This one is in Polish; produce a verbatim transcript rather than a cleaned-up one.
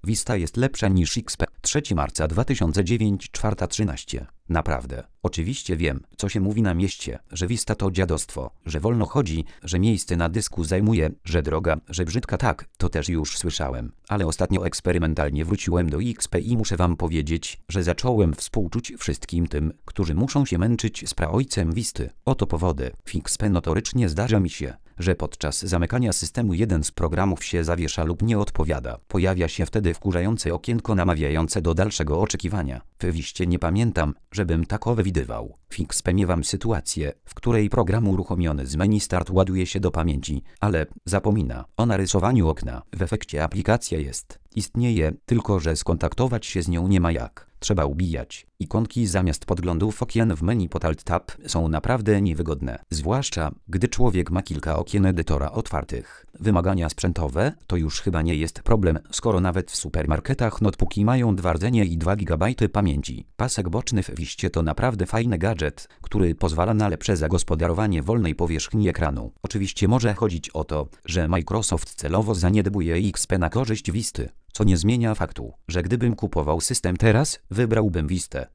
Vista jest lepsza niż X P. trzeciego marca dwa tysiące dziewiątego, czwarta trzynaście. Naprawdę. Oczywiście wiem, co się mówi na mieście, że Vista to dziadostwo, że wolno chodzi, że miejsce na dysku zajmuje, że droga, że brzydka. Tak, to też już słyszałem. Ale ostatnio eksperymentalnie wróciłem do X P i muszę wam powiedzieć, że zacząłem współczuć wszystkim tym, którzy muszą się męczyć z praojcem Visty. Oto powody. W X P notorycznie zdarza mi się, że podczas zamykania systemu jeden z programów się zawiesza lub nie odpowiada. Pojawia się wtedy wkurzające okienko namawiające do dalszego oczekiwania. W Viście nie pamiętam, żebym takowe widywał. W X P miewam sytuację, w której program uruchomiony z menu Start ładuje się do pamięci, ale zapomina o narysowaniu okna. W efekcie aplikacja jest, istnieje, tylko że skontaktować się z nią nie ma jak. Trzeba ubijać. Ikonki zamiast podglądów okien w menu pod Alt-Tab są naprawdę niewygodne. Zwłaszcza, gdy człowiek ma kilka okien edytora otwartych. Wymagania sprzętowe to już chyba nie jest problem, skoro nawet w supermarketach notebooki mają dwa rdzenie i dwa gigabajty pamięci. Pasek boczny w Viście to naprawdę fajny gadżet, który pozwala na lepsze zagospodarowanie wolnej powierzchni ekranu. Oczywiście może chodzić o to, że Microsoft celowo zaniedbuje X P na korzyść Visty. Co nie zmienia faktu, że gdybym kupował system teraz, wybrałbym Vistę.